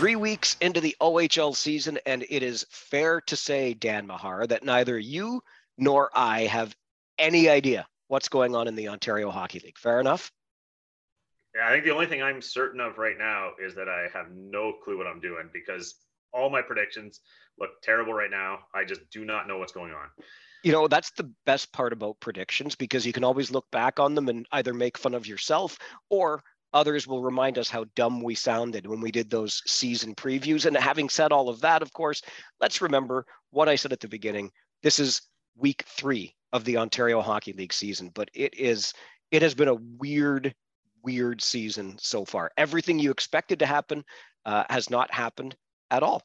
3 weeks into the OHL season, and it is fair to say, Dan Mahar, that neither you nor I have any idea what's going on in the Ontario Hockey League. Fair enough? Yeah, I think the only thing I'm certain of right now is that I have no clue what I'm doing because all my predictions look terrible right now. I just do not know what's going on. You know, that's the best part about predictions, because you can always look back on them and either make fun of yourself, or others will remind us how dumb we sounded when we did those season previews. And having said all of that, of course, let's remember what I said at the beginning. This is week 3 of the Ontario Hockey League season, but it has been a weird season so far. Everything you expected to happen has not happened at all.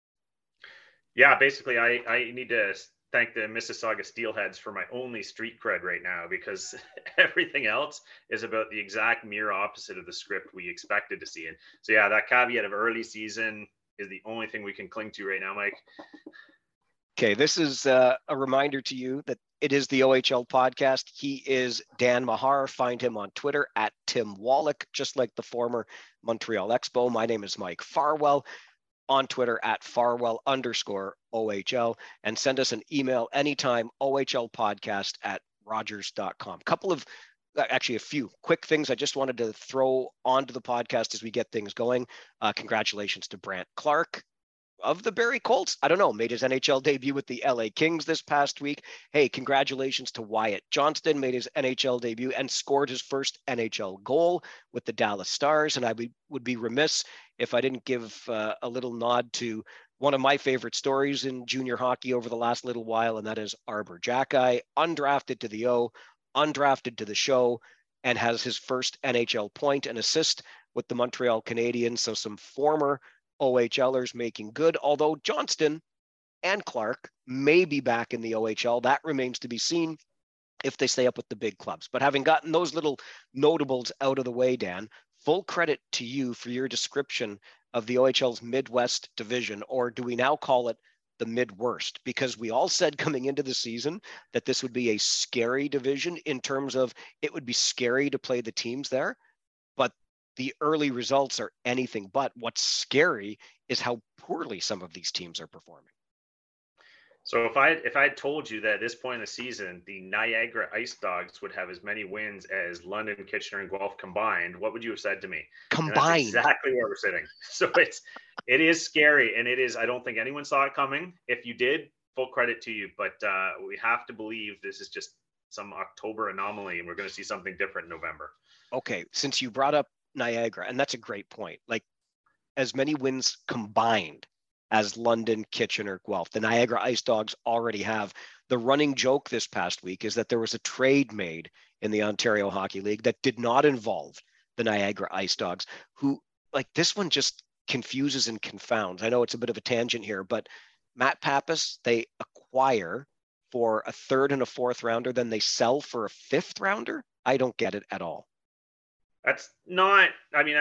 Yeah, basically, I need to thank the Mississauga Steelheads for my only street cred right now, because everything else is about the exact mirror opposite of the script we expected to see. And so, yeah, that caveat of early season is the only thing we can cling to right now, Mike. Okay, this is a reminder to you that it is the OHL podcast. He is Dan Mahar. Find him on Twitter at Tim Wallach, just like the former Montreal Expo. My name is Mike Farwell, on Twitter at Farwell_OHL, and send us an email anytime, ohlpodcast@rogers.com. Actually a few quick things I just wanted to throw onto the podcast as we get things going. Congratulations to Brandt Clarke of the Barrie Colts. I don't know, made his NHL debut with the LA Kings this past week. Hey, congratulations to Wyatt Johnston, made his NHL debut and scored his first NHL goal with the Dallas Stars. And I would be remiss if I didn't give a little nod to one of my favorite stories in junior hockey over the last little while, and that is Arbor Jacki, undrafted to the O, undrafted to the show, and has his first NHL point and assist with the Montreal Canadiens. So some former OHLers making good, although Johnston and Clarke may be back in the OHL. That remains to be seen if they stay up with the big clubs. But having gotten those little notables out of the way, Dan, full credit to you for your description of the OHL's Midwest division, or do we now call it the Midworst? Because we all said coming into the season that this would be a scary division in terms of it would be scary to play the teams there. But the early results are anything but. What's scary is how poorly some of these teams are performing. So if I had told you that at this point in the season, the Niagara Ice Dogs would have as many wins as London, Kitchener, and Guelph combined, what would you have said to me? Combined. And that's exactly where we're sitting. So it is scary, and it is. I don't think anyone saw it coming. If you did, full credit to you. But we have to believe this is just some October anomaly, and we're going to see something different in November. Okay, since you brought up Niagara, and that's a great point. Like, as many wins combined as London, Kitchener, Guelph, the Niagara Ice Dogs already have. The running joke this past week is that there was a trade made in the Ontario Hockey League that did not involve the Niagara Ice Dogs, who, like, this one just confuses and confounds. I know it's a bit of a tangent here, but Matt Pappas, they acquire for a third and a fourth rounder, then they sell for a fifth rounder. I don't get it at all. That's not, I mean,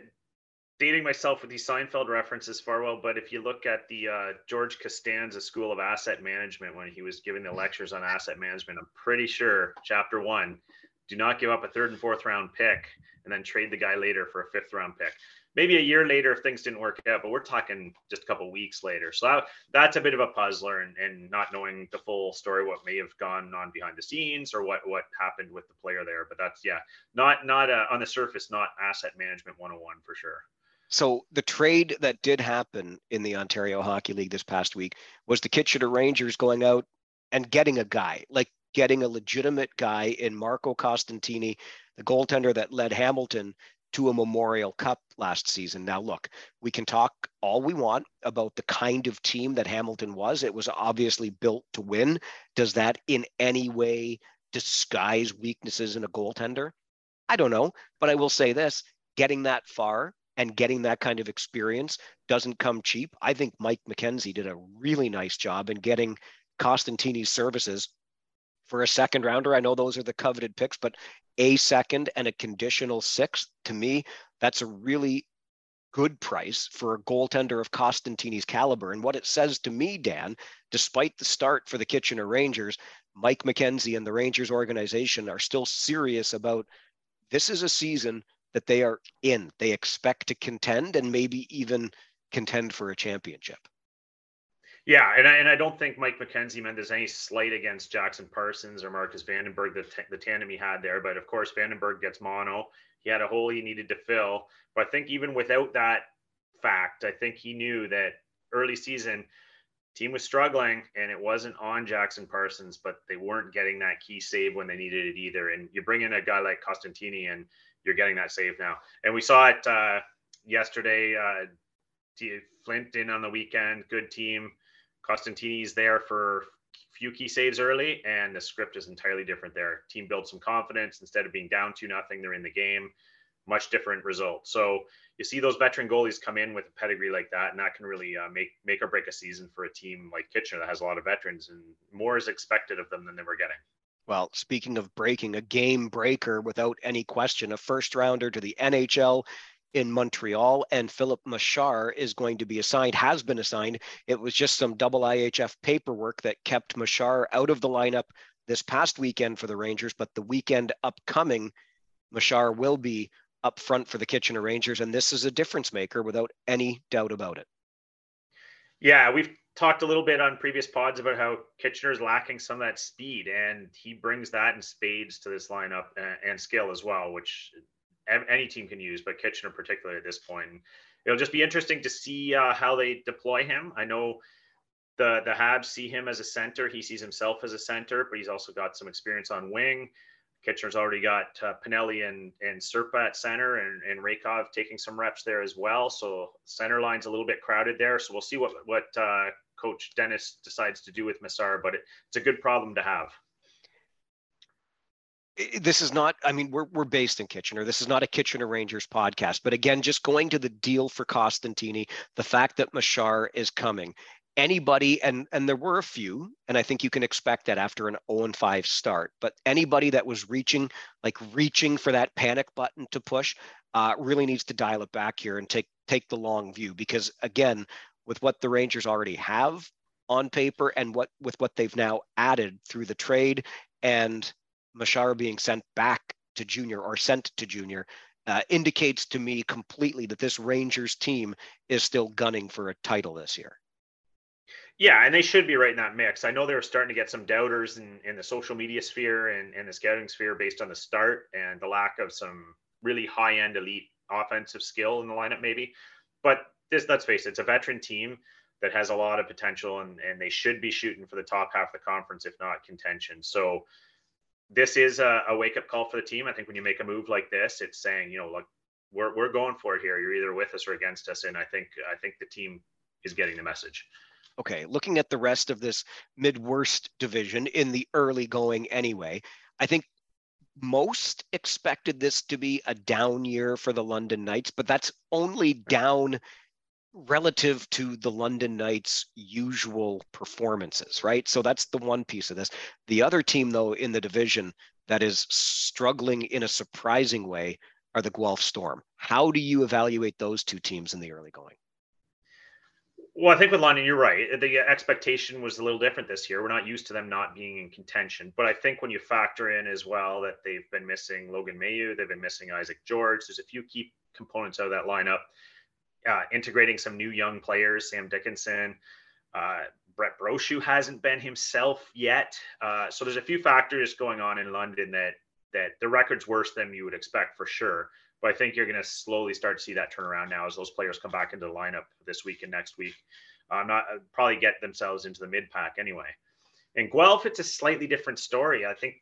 dating myself with these Seinfeld references, Farwell, but if you look at the George Costanza School of Asset Management, when he was giving the lectures on asset management, I'm pretty sure chapter 1, do not give up a third and fourth round pick and then trade the guy later for a fifth round pick. Maybe a year later if things didn't work out, but we're talking just a couple of weeks later. So that's a bit of a puzzler, and not knowing the full story, what may have gone on behind the scenes or what happened with the player there. But that's, yeah, not on the surface, not asset management 101 for sure. So the trade that did happen in the Ontario Hockey League this past week was the Kitchener Rangers going out and getting a guy, like getting a legitimate guy in Marco Costantini, the goaltender that led Hamilton to a Memorial Cup last season. Now, look, we can talk all we want about the kind of team that Hamilton was. It was obviously built to win. Does that in any way disguise weaknesses in a goaltender? I don't know, but I will say this, getting that far and getting that kind of experience doesn't come cheap. I think Mike McKenzie did a really nice job in getting Costantini's services for a second rounder. I know those are the coveted picks, but a second and a conditional sixth, to me, that's a really good price for a goaltender of Costantini's caliber. And what it says to me, Dan, despite the start for the Kitchener Rangers, Mike McKenzie and the Rangers organization are still serious about this is a season that they are in. They expect to contend and maybe even contend for a championship. Yeah, and I don't think Mike McKenzie meant there's any slight against Jackson Parsons or Marcus Vandenberg, the tandem he had there. But of course, Vandenberg gets mono. He had a hole he needed to fill. But I think even without that fact, I think he knew that early season team was struggling, and it wasn't on Jackson Parsons, but they weren't getting that key save when they needed it either. And you bring in a guy like Costantini, and you're getting that save now. And we saw it yesterday. Flint in on the weekend, good team. Costantini's there for a few key saves early, and the script is entirely different there. Team built some confidence. Instead of being down 2-0, they're in the game. Much different result. So you see those veteran goalies come in with a pedigree like that, and that can really make or break a season for a team like Kitchener that has a lot of veterans, and more is expected of them than they were getting. Well, speaking of breaking, a game breaker without any question, a first rounder to the NHL in Montreal, and Philip Machar is going to be assigned, has been assigned. It was just some double IHF paperwork that kept Machar out of the lineup this past weekend for the Rangers, but the weekend upcoming, Machar will be up front for the Kitchener Rangers, and this is a difference maker without any doubt about it. Yeah, we've talked a little bit on previous pods about how Kitchener is lacking some of that speed, and he brings that in spades to this lineup, and skill as well, which any team can use, but Kitchener particularly at this point. And it'll just be interesting to see how they deploy him. I know the Habs see him as a center. He sees himself as a center, but he's also got some experience on wing. Kitchener's already got Pinelli and Serpa at center, and Rakov taking some reps there as well. So center line's a little bit crowded there. So we'll see what Coach Dennis decides to do with Machar, but it's a good problem to have. This is not, I mean, we're based in Kitchener. This is not a Kitchener Rangers podcast, but again, just going to the deal for Costantini, the fact that Machar is coming, anybody, and there were a few, and I think you can expect that after an 0-5 start, but anybody that was reaching for that panic button to push really needs to dial it back here and take the long view, because again, with what the Rangers already have on paper and with what they've now added through the trade and Machar being sent to junior indicates to me completely that this Rangers team is still gunning for a title this year. Yeah, and they should be right in that mix. I know they were starting to get some doubters in the social media sphere and the scouting sphere based on the start and the lack of some really high-end elite offensive skill in the lineup maybe. But let's face it, it's a veteran team that has a lot of potential, and they should be shooting for the top half of the conference, if not contention. So this is a wake-up call for the team. I think when you make a move like this, it's saying, look, we're going for it here. You're either with us or against us. And I think the team is getting the message. Okay, looking at the rest of this Midwest division in the early going anyway, I think most expected this to be a down year for the London Knights, but that's only down relative to the London Knights' usual performances, right? So that's the one piece of this. The other team, though, in the division that is struggling in a surprising way are the Guelph Storm. How do you evaluate those two teams in the early going? Well, I think with London, you're right. The expectation was a little different this year. We're not used to them not being in contention. But I think when you factor in as well that they've been missing Logan Mailloux, they've been missing Isaac George, there's a few key components out of that lineup. Integrating some new young players, Sam Dickinson, Brett Brochu hasn't been himself yet. So there's a few factors going on in London that the record's worse than you would expect for sure. But I think you're going to slowly start to see that turnaround now as those players come back into the lineup this week and next week. Probably get themselves into the mid-pack anyway. In Guelph, it's a slightly different story. I think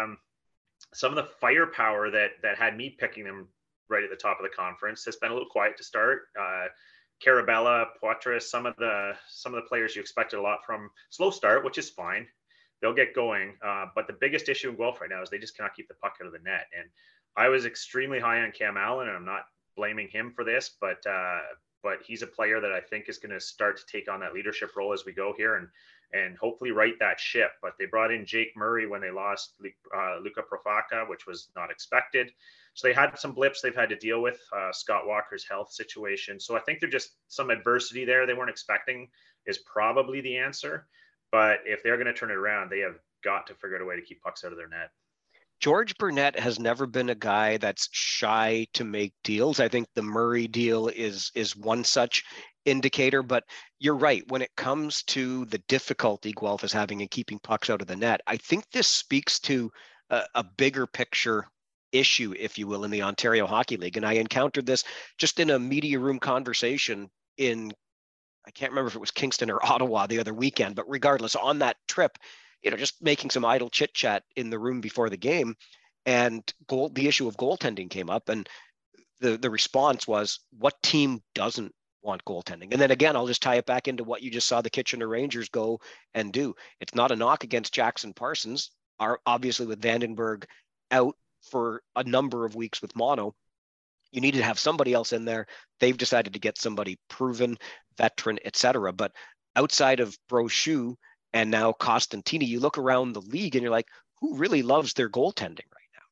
some of the firepower that had me picking them right at the top of the conference has been a little quiet to start. Carabella, Poitras, some of the players you expected a lot from. Slow start, which is fine. They'll get going. But the biggest issue in Guelph right now is they just cannot keep the puck out of the net. And I was extremely high on Cam Allen, and I'm not blaming him for this, but he's a player that I think is going to start to take on that leadership role as we go here and hopefully right that ship. But they brought in Jake Murray when they lost Luca Profaca, which was not expected. So they had some blips they've had to deal with, Scott Walker's health situation. So I think there's just some adversity there they weren't expecting is probably the answer. But if they're going to turn it around, they have got to figure out a way to keep pucks out of their net. George Burnett has never been a guy that's shy to make deals. I think the Murray deal is one such indicator, but you're right. When it comes to the difficulty Guelph is having in keeping pucks out of the net, I think this speaks to a bigger picture issue, if you will, in the Ontario Hockey League. And I encountered this just in a media room conversation in, I can't remember if it was Kingston or Ottawa the other weekend, but regardless, on that trip, just making some idle chit chat in the room before the game, and the issue of goaltending came up, and the response was, what team doesn't want goaltending? And then again, I'll just tie it back into what you just saw the Kitchener Rangers go and do. It's not a knock against Jackson Parsons, obviously with Vandenberg out for a number of weeks with mono. You needed to have somebody else in there. They've decided to get somebody proven, veteran, etc. But outside of Brochu and now Costantini, you look around the league and you're like, who really loves their goaltending right now?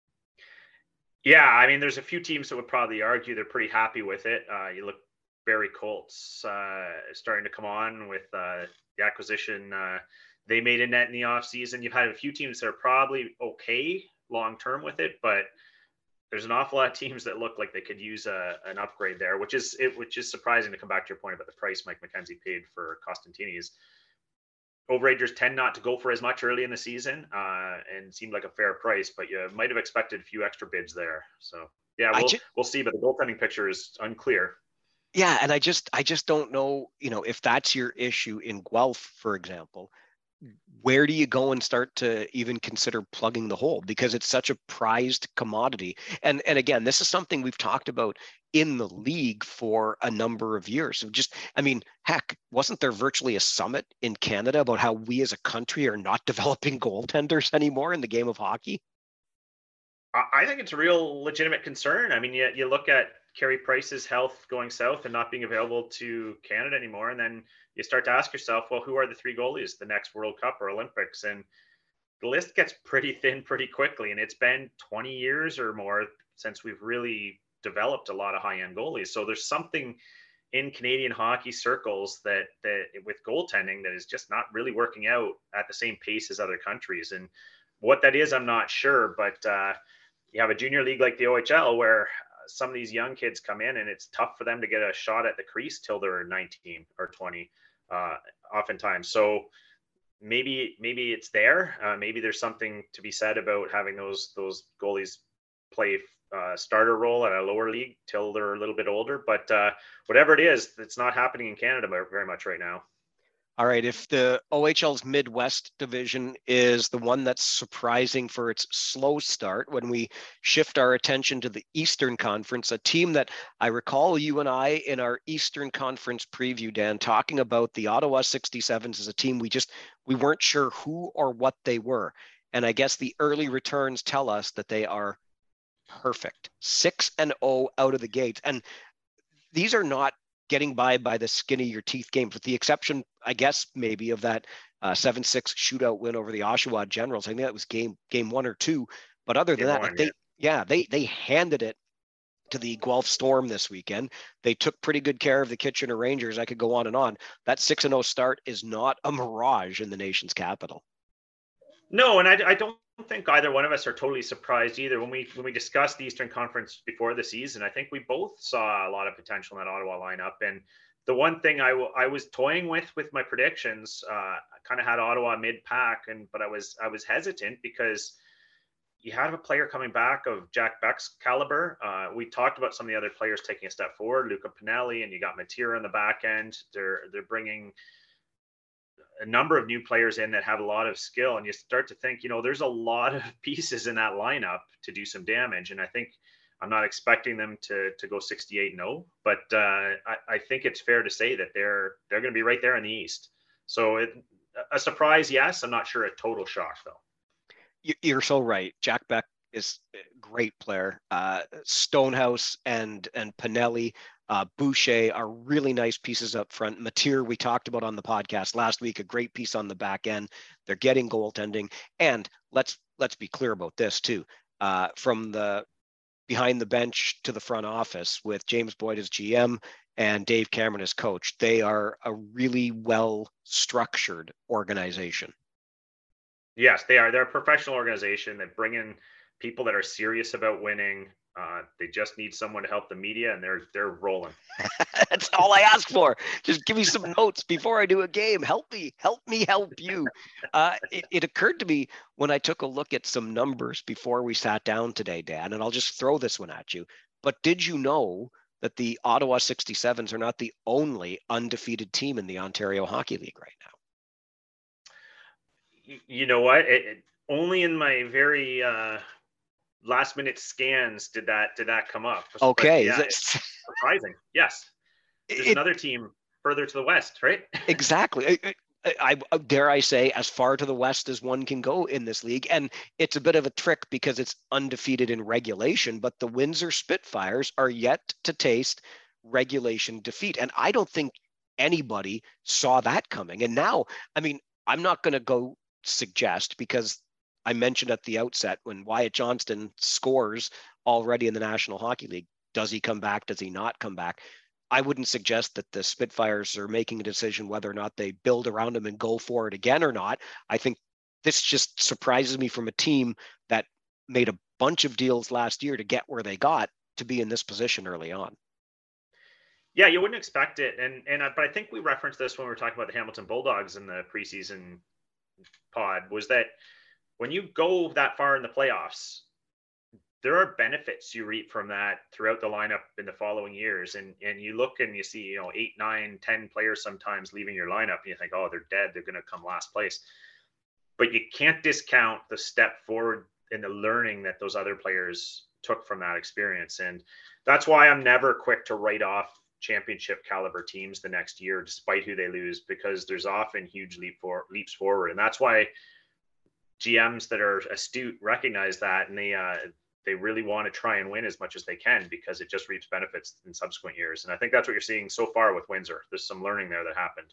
Yeah, I mean, there's a few teams that would probably argue they're pretty happy with it. You look, Barrie Colts starting to come on with the acquisition they made in net in the offseason. You've had a few teams that are probably okay long term with it, but there's an awful lot of teams that look like they could use an upgrade there, which is surprising, to come back to your point about the price Mike McKenzie paid for Costantini's. Overagers tend not to go for as much early in the season, and seemed like a fair price, but you might have expected a few extra bids there. So yeah, we'll see, but the goaltending picture is unclear. Yeah, and I just don't know, if that's your issue in Guelph, for example. Where do you go and start to even consider plugging the hole? Because it's such a prized commodity. And again, this is something we've talked about in the league for a number of years. So heck, wasn't there virtually a summit in Canada about how we as a country are not developing goaltenders anymore in the game of hockey? I think it's a real legitimate concern. I mean, you look at Carey Price's health going south and not being available to Canada anymore, and then you start to ask yourself, well, who are the three goalies the next World Cup or Olympics? And the list gets pretty thin pretty quickly. And it's been 20 years or more since we've really developed a lot of high-end goalies. So there's something in Canadian hockey circles that with goaltending that is just not really working out at the same pace as other countries. And what that is, I'm not sure, but you have a junior league like the OHL where some of these young kids come in and it's tough for them to get a shot at the crease till they're 19 or 20 oftentimes. So maybe it's there. Maybe there's something to be said about having those goalies play starter role at a lower league till they're a little bit older. But whatever it is, it's not happening in Canada very much right now. All right, if the OHL's Midwest division is the one that's surprising for its slow start, when we shift our attention to the Eastern Conference, a team that I recall you and I in our Eastern Conference preview, Dan, talking about the Ottawa 67s as a team we weren't sure who or what they were. And I guess the early returns tell us that they are perfect. 6-0 out of the gates. And these are not getting by the skin of your teeth games, with the exception, I guess, maybe of that 7-6 shootout win over the Oshawa Generals. I think that was game 1 or 2. But other than that, they handed it to the Guelph Storm this weekend. They took pretty good care of the Kitchener Rangers. I could go on and on. That 6-0 start is not a mirage in the nation's capital. No, and I don't think either one of us are totally surprised either. When we discussed the Eastern Conference before the season, I think we both saw a lot of potential in that Ottawa lineup. And the one thing I was toying with my predictions, I kind of had Ottawa mid-pack, but I was hesitant because you have a player coming back of Jack Beck's caliber. We talked about some of the other players taking a step forward, Luca Pinelli, and you got Matera on the back end. They're bringing a number of new players in that have a lot of skill, and you start to think, there's a lot of pieces in that lineup to do some damage. And I think I'm not expecting them to go 68-0, but I think it's fair to say that they're going to be right there in the East. So a surprise, yes. I'm not sure a total shock though. You're so right. Jack Beck is a great player. Stonehouse and Pinelli, Boucher are really nice pieces up front. Mateer, we talked about on the podcast last week, a great piece on the back end. They're getting goaltending. And let's be clear about this too. From the behind the bench to the front office, with James Boyd as GM and Dave Cameron as coach, they are a really well-structured organization. Yes, they are. They're a professional organization that bring in people that are serious about winning. They just need someone to help the media, and they're rolling. That's all I ask for. Just give me some notes before I do a game. Help me help you. It occurred to me when I took a look at some numbers before we sat down today, Dan, and I'll just throw this one at you. But did you know that the Ottawa 67s are not the only undefeated team in the Ontario Hockey League right now? You know what? Only in my very last minute scans did that come up. Okay, yeah, it's surprising. Yes, there's another team further to the west, right? Exactly. I dare I say as far to the west as one can go in this league, and it's a bit of a trick because it's undefeated in regulation, but the Windsor Spitfires are yet to taste regulation defeat, and I don't think anybody saw that coming. And now, I mean, I'm not going to go suggest, because I mentioned at the outset, when Wyatt Johnston scores already in the National Hockey League, does he come back? Does he not come back? I wouldn't suggest that the Spitfires are making a decision whether or not they build around him and go for it again or not. I think this just surprises me from a team that made a bunch of deals last year to get where they got to be in this position early on. Yeah, you wouldn't expect it. But I think we referenced this when we were talking about the Hamilton Bulldogs in the preseason pod, was that when you go that far in the playoffs, there are benefits you reap from that throughout the lineup in the following years. And you look and you see, 8, 9, 10 players sometimes leaving your lineup, and you think, oh, they're dead, they're going to come last place. But you can't discount the step forward in the learning that those other players took from that experience. And that's why I'm never quick to write off championship caliber teams the next year, despite who they lose, because there's often huge leaps forward. And that's why GMs that are astute recognize that, and they really want to try and win as much as they can, because it just reaps benefits in subsequent years. And I think that's what you're seeing so far with Windsor. There's some learning there that happened.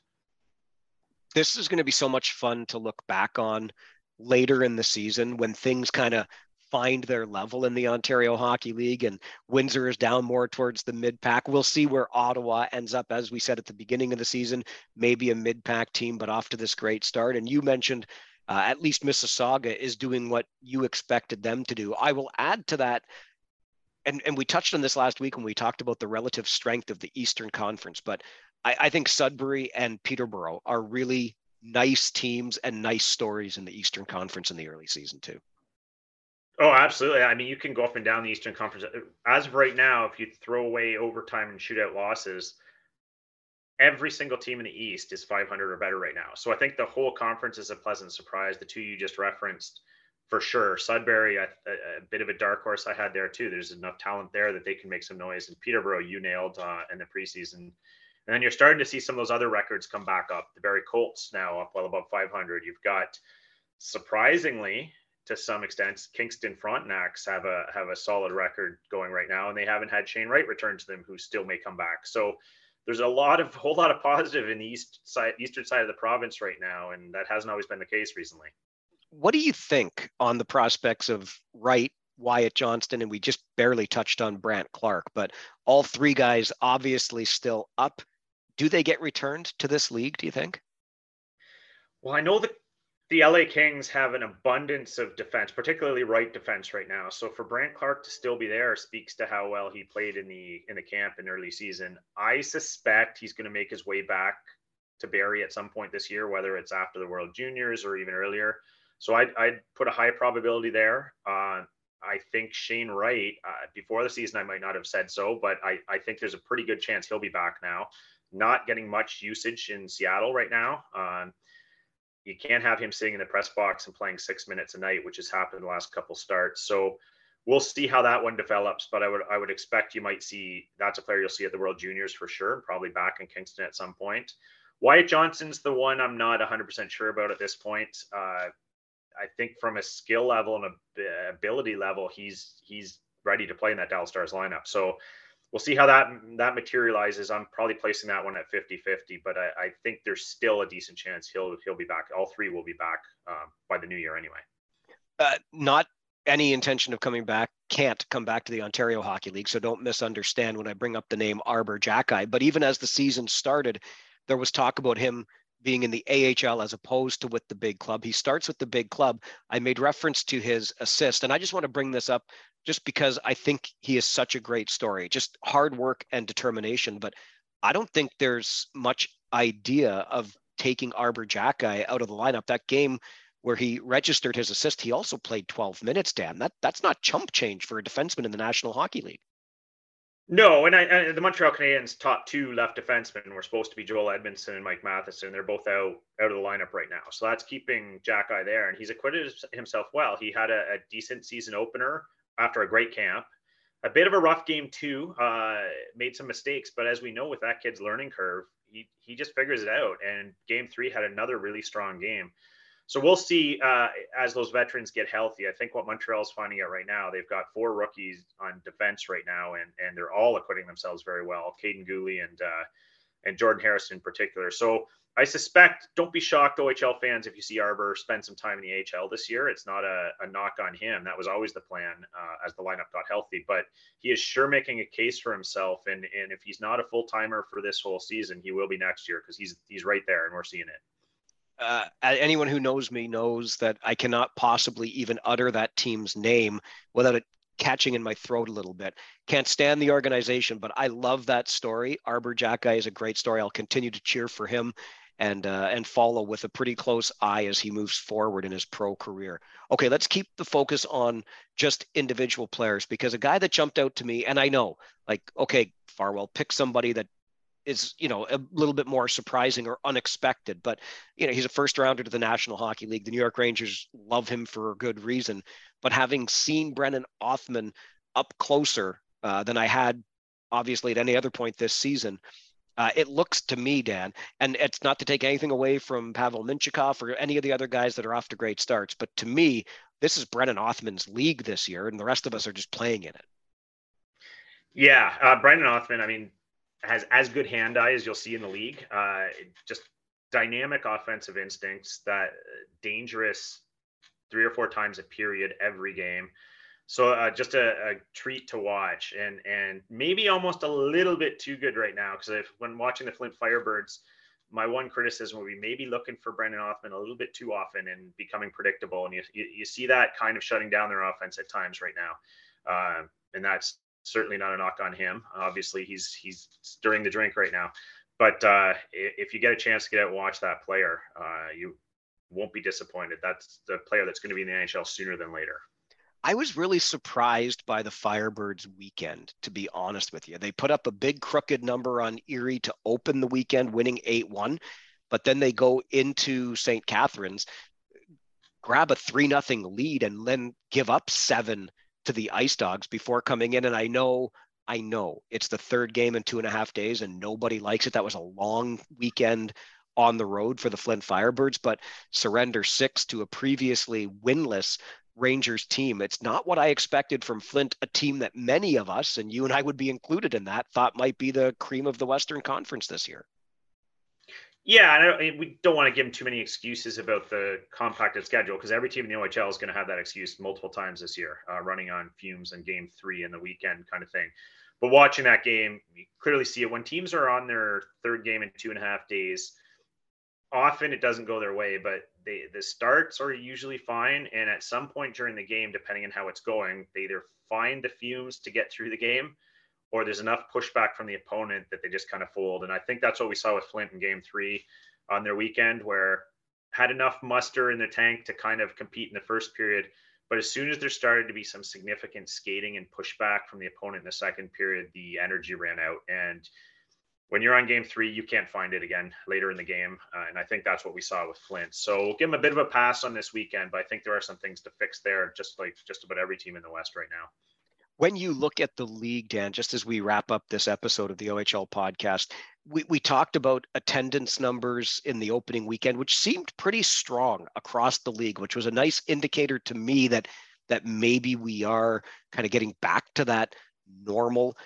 This is going to be so much fun to look back on later in the season when things kind of find their level in the Ontario Hockey League and Windsor is down more towards the mid-pack. We'll see where Ottawa ends up. As we said at the beginning of the season, maybe a mid-pack team, but off to this great start. And you mentioned at least Mississauga is doing what you expected them to do. I will add to that, and we touched on this last week when we talked about the relative strength of the Eastern Conference, but I think Sudbury and Peterborough are really nice teams and nice stories in the Eastern Conference in the early season too. Oh, absolutely. I mean, you can go up and down the Eastern Conference. As of right now, if you throw away overtime and shootout losses, every single team in the East is 500 or better right now. So I think the whole conference is a pleasant surprise. The two you just referenced, for sure. Sudbury, a bit of a dark horse I had there too. There's enough talent there that they can make some noise. And Peterborough, you nailed in the preseason. And then you're starting to see some of those other records come back up. The Barrie Colts now up well above 500. You've got, surprisingly, to some extent, Kingston Frontenacs have a solid record going right now, and they haven't had Shane Wright return to them, who still may come back. So there's a whole lot of positive in the eastern side of the province right now, and that hasn't always been the case recently. What do you think on the prospects of Wright, Wyatt Johnston, and we just barely touched on Brandt Clarke, but all three guys obviously still up. Do they get returned to this league, do you think? Well, I know that the LA Kings have an abundance of defense, particularly right defense right now. So for Brandt Clarke to still be there speaks to how well he played in the camp in early season. I suspect he's going to make his way back to Barrie at some point this year, whether it's after the World Juniors or even earlier. So I'd put a high probability there. I think Shane Wright, before the season, I might not have said so, but I think there's a pretty good chance he'll be back now. Not getting much usage in Seattle right now. You can't have him sitting in the press box and playing 6 minutes a night, which has happened the last couple starts. So we'll see how that one develops. But I would expect you might see, that's a player you'll see at the World Juniors for sure, probably back in Kingston at some point. Wyatt Johnston's the one I'm not 100% sure about at this point. I think from a skill level and a ability level, he's ready to play in that Dallas Stars lineup. So we'll see how that materializes. I'm probably placing that one at 50-50, but I think there's still a decent chance he'll be back. All three will be back by the new year anyway. Not any intention of coming back, can't come back to the Ontario Hockey League, so don't misunderstand when I bring up the name Arber Xhekaj. But even as the season started, there was talk about him being in the AHL as opposed to with the big club. He starts with the big club. I made reference to his assist, and I just want to bring this up just because I think he is such a great story, just hard work and determination. But I don't think there's much idea of taking Arber Xhekaj out of the lineup. That game where he registered his assist, he also played 12 minutes, Dan. That's not chump change for a defenseman in the National Hockey League. No, and the Montreal Canadiens' top two left defensemen were supposed to be Joel Edmondson and Mike Matheson. They're both out of the lineup right now. So that's keeping Xhekaj there, and he's acquitted himself well. He had a decent season opener after a great camp. A bit of a rough game too, made some mistakes, but as we know with that kid's learning curve, he just figures it out. And game 3 had another really strong game. So we'll see as those veterans get healthy. I think what Montreal's finding out right now, they've got 4 rookies on defense right now, and they're all acquitting themselves very well. Caden Gooley and Jordan Harrison in particular. So I suspect, don't be shocked, OHL fans, if you see Arber spend some time in the AHL this year. It's not a knock on him. That was always the plan as the lineup got healthy. But he is sure making a case for himself. And if he's not a full-timer for this whole season, he will be next year because he's right there and we're seeing it. Anyone who knows me knows that I cannot possibly even utter that team's name without it catching in my throat a little bit. Can't stand the organization, but I love that story. Arber Xhekaj is a great story. I'll continue to cheer for him and follow with a pretty close eye as he moves forward in his pro career. Okay, let's keep the focus on just individual players, because a guy that jumped out to me, and I know, like, okay, Farwell, pick somebody that is, a little bit more surprising or unexpected, but, he's a first rounder to the National Hockey League. The New York Rangers love him for a good reason, but having seen Brennan Othmann up closer than I had obviously at any other point this season, it looks to me, Dan, and it's not to take anything away from Pavel Mintyukov or any of the other guys that are off to great starts, but to me, this is Brennan Othmann's league this year, and the rest of us are just playing in it. Yeah, Brennan Othmann, I mean, has as good hand-eye as you'll see in the league. Just dynamic offensive instincts, that dangerous 3 or 4 times a period every game. So just a treat to watch, and maybe almost a little bit too good right now, because when watching the Flint Firebirds, my one criticism would be maybe looking for Brennan Othmann a little bit too often and becoming predictable. And you see that kind of shutting down their offense at times right now. And that's certainly not a knock on him. Obviously, he's stirring the drink right now. But if you get a chance to get out and watch that player, you won't be disappointed. That's the player that's going to be in the NHL sooner than later. I was really surprised by the Firebirds weekend, to be honest with you. They put up a big crooked number on Erie to open the weekend, winning 8-1, but then they go into St. Catharines, grab a 3-0 lead, and then give up 7 to the Ice Dogs before coming in. And I know it's the third game in 2.5 days and nobody likes it. That was a long weekend on the road for the Flint Firebirds, but surrender 6 to a previously winless Rangers team. It's not what I expected from Flint, a team that many of us, and you and I would be included in that, thought might be the cream of the Western Conference this year. Yeah, and we don't want to give them too many excuses about the compacted schedule, because every team in the OHL is going to have that excuse multiple times this year, running on fumes in game 3 in the weekend kind of thing. But watching that game, you clearly see it when teams are on their third game in 2.5 days. Often it doesn't go their way, but the starts are usually fine. And at some point during the game, depending on how it's going, they either find the fumes to get through the game, or there's enough pushback from the opponent that they just kind of fold. And I think that's what we saw with Flint in game 3 on their weekend, where had enough muster in the tank to kind of compete in the first period. But as soon as there started to be some significant skating and pushback from the opponent in the second period, the energy ran out. And when you're on game 3, you can't find it again later in the game. And I think that's what we saw with Flint. So we'll give them a bit of a pass on this weekend, but I think there are some things to fix there, just like just about every team in the West right now. When you look at the league, Dan, just as we wrap up this episode of the OHL podcast, we talked about attendance numbers in the opening weekend, which seemed pretty strong across the league, which was a nice indicator to me that maybe we are kind of getting back to that normal.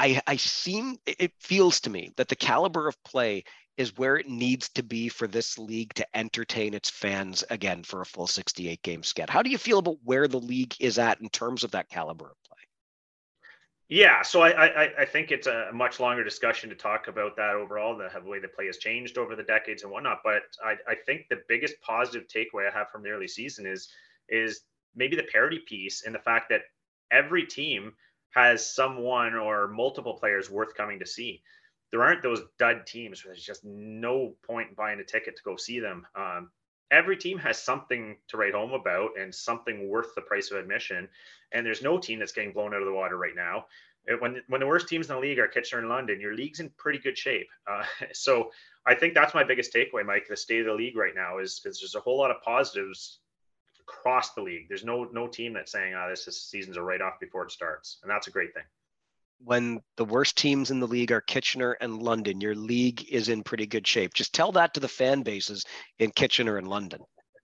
It feels to me that the caliber of play is where it needs to be for this league to entertain its fans again for a full 68 game sked. How do you feel about where the league is at in terms of that caliber of play? Yeah, so I think it's a much longer discussion to talk about that overall, the way the play has changed over the decades and whatnot. But I think the biggest positive takeaway I have from the early season is maybe the parity piece and the fact that every team has someone or multiple players worth coming to see. There aren't those dud teams where there's just no point in buying a ticket to go see them. Every team has something to write home about and something worth the price of admission. And there's no team that's getting blown out of the water right now. When the worst teams in the league are Kitchener and London, your league's in pretty good shape. So I think that's my biggest takeaway, Mike. The state of the league right now is there's a whole lot of positives across the league. There's no team that's saying, this season's a write-off before it starts. And that's a great thing. When the worst teams in the league are Kitchener and London, your league is in pretty good shape. Just tell that to the fan bases in Kitchener and London.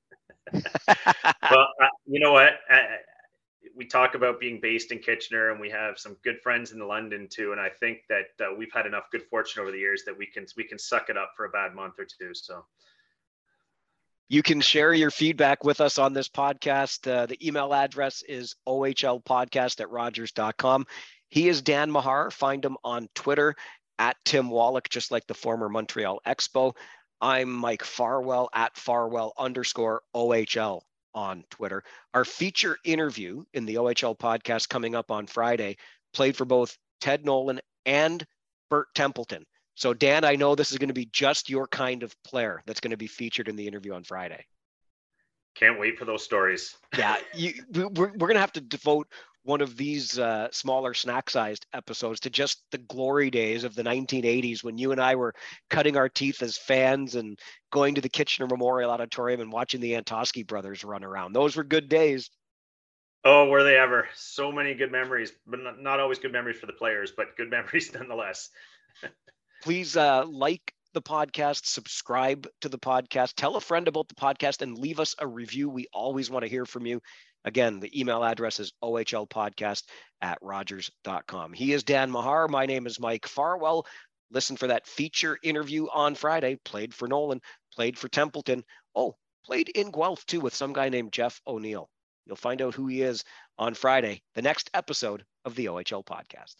Well, you know what? We talk about being based in Kitchener, and we have some good friends in London too. And I think that we've had enough good fortune over the years that we can suck it up for a bad month or two. So you can share your feedback with us on this podcast. The email address is ohlpodcast@rogers.com. He is Dan Mahar. Find him on Twitter @Tim Wallach, just like the former Montreal Expo. I'm Mike Farwell @Farwell_OHL on Twitter. Our feature interview in the OHL podcast coming up on Friday played for both Ted Nolan and Bert Templeton. So Dan, I know this is going to be just your kind of player that's going to be featured in the interview on Friday. Can't wait for those stories. Yeah, we're going to have to devote one of these smaller snack-sized episodes to just the glory days of the 1980s when you and I were cutting our teeth as fans and going to the Kitchener Memorial Auditorium and watching the Antosky brothers run around. Those were good days. Oh, were they ever? So many good memories, but not always good memories for the players, but good memories nonetheless. Please like the podcast, subscribe to the podcast, tell a friend about the podcast, and leave us a review. We always want to hear from you. Again, the email address is ohlpodcast@rogers.com. He is Dan Mahar. My name is Mike Farwell. Listen for that feature interview on Friday. Played for Nolan, played for Templeton. Oh, played in Guelph too with some guy named Jeff O'Neill. You'll find out who he is on Friday, the next episode of the OHL podcast.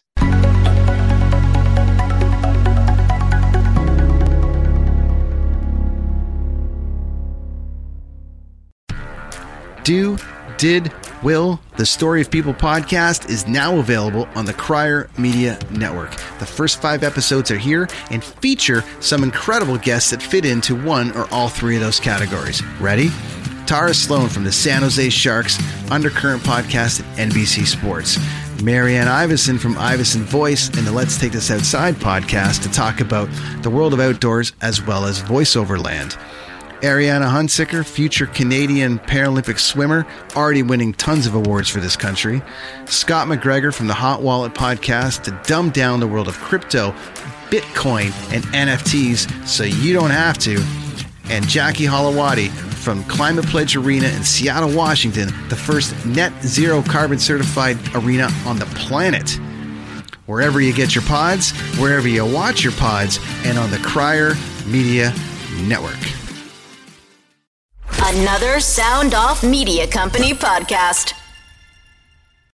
Do, Did, Will, the Story of People podcast is now available on the Crier Media Network. The first 5 episodes are here and feature some incredible guests that fit into one or all 3 of those categories. Ready? Tara Sloan from the San Jose Sharks Undercurrent podcast at NBC Sports. Marianne Iveson from Iveson Voice and the Let's Take This Outside podcast to talk about the world of outdoors as well as voiceover land. Ariana Hunsicker, future Canadian Paralympic swimmer, already winning tons of awards for this country. Scott McGregor from the Hot Wallet podcast to dumb down the world of crypto, Bitcoin, and NFTs so you don't have to. And Jackie Holowati from Climate Pledge Arena in Seattle, Washington, the first net zero carbon certified arena on the planet. Wherever you get your pods, wherever you watch your pods, and on the Crier Media Network. Another Sound Off Media Company podcast.